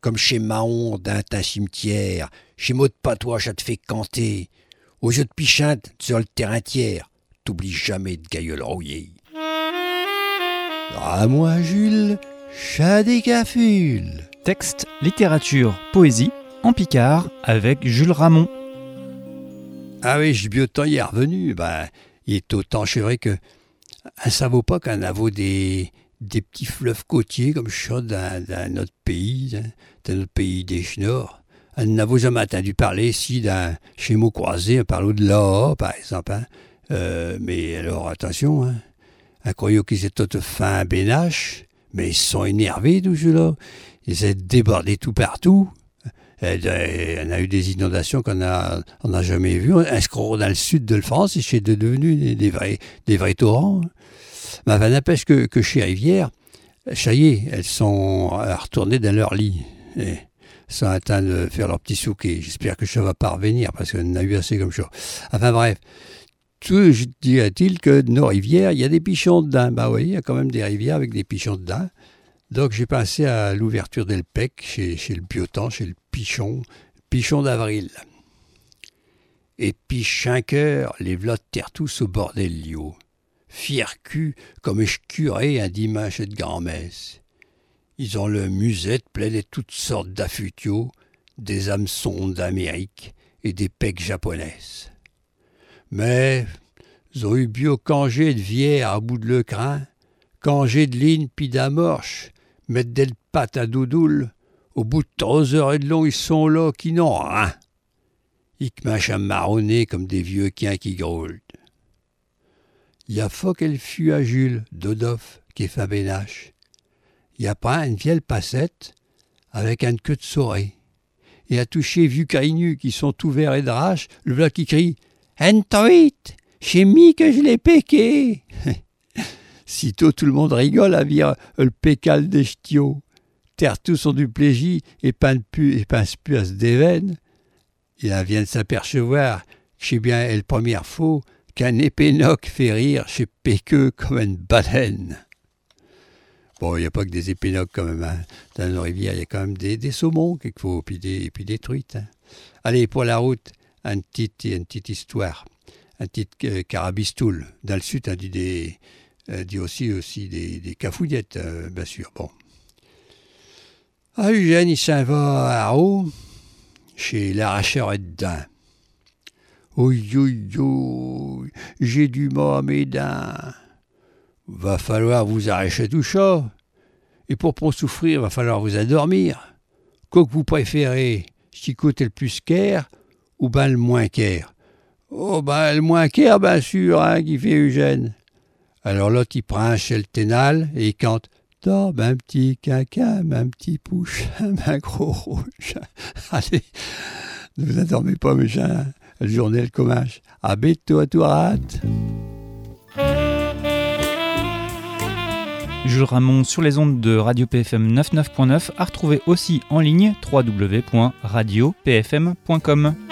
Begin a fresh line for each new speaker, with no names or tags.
comme chez Mahon d'un cimetière, chez Maud Patois, ça te fait canter. Au jeu de pichinte, sur le terrain tiers, t'oublies jamais de gailleul rouillé. À moi, Jules, chat des cafules.
Texte, littérature, poésie, en Picard, avec Jules Ramon.
Ah oui, Biotan y est revenu. Il est autant chevré que... Ça vaut pas qu'un avo des petits fleuves côtiers comme ça d'un autre pays, des Schnorrs. Un n'avons jamais entendu parler ici d'un schéma croisé, un parlo de là, par exemple. Mais alors, attention, un croyant qu'ils étaient tous fins bénaches, mais ils se sont énervés, tous ceux-là. Ils essaient de déborder tout partout. On a eu des inondations qu'on n'a jamais vues. Un scroll dans le sud de la France, c'est devenu des vrais torrents. Mais enfin, n'empêche que chez Rivière, ça y est, elles sont retournées dans leur lit. Et sont en train de faire leur petit souquet. J'espère que ça ne va pas revenir, parce qu'on en a eu assez comme ça. Enfin bref, tout dirait-il que de nos rivières, il y a des pichons dedans. Oui, il y a quand même des rivières avec des pichons dedans. Donc j'ai pensé à l'ouverture d'Elpec, chez le Biotan, chez le pichon d'avril. Et puis 5 heures, les v'là terre tous au bord des lieux. Fier cul, comme je curé un dimanche de grand-messe. Ils ont le musette plein de toutes sortes d'affutiaux, des hameçons d'Amérique et des pecs japonaises. Mais ils ont eu bio congé de vière à bout de le crin, congé de ligne pis d'amorche, mettre des pattes à doudoule. Au bout de 3 heures et de long, ils sont là qui n'ont rien. Ils mâchent à marronner comme des vieux chiens qui grôlent. Il y a faut qu'elle fut à Jules, Dodoff, qui est fin bénache. Il y a pas une vieille passette avec une queue de souris. Et à toucher vieux caïnus qui sont tout verts et draches, le v'là qui crie « Entoit, j'ai mis que je l'ai péqué !» Sitôt tout le monde rigole à dire le pécal des ch'tios. Terre tous sont du plégie et pince plus à se déveine. Il vient de s'apercevoir que c'est bien la première fois qu'un épénoc fait rire chez Péqueux comme une baleine. Bon, il n'y a pas que des épénocs quand même. Dans nos rivières, il y a quand même des saumons quelquefois, puis des truites. Allez, pour la route, une petite histoire. Un petit carabistoule. Dans le sud, on dit aussi des cafouillettes, bien sûr. Bon. Eugène, il s'en va à Roux, chez l'arracheur et dedans. Oui, j'ai du mal à mes dents. Va falloir vous arracher tout ça. Et pour pas souffrir, va falloir vous endormir. Quoi que vous préférez, si côté le plus qu'air ou ben le moins qu'air. Oh ben le moins qu'air, bien sûr, qui fait Eugène. Alors l'autre, il prend chez le ténal et il cante « Dors, ben petit caca, ben petit pouche, ben gros rouge. » Allez, ne vous endormez pas, mes gens. Le journée, le commage. À bientôt à toi, rate.
Jules Ramon sur les ondes de Radio PFM 99.9, à retrouver aussi en ligne www.radiopfm.com.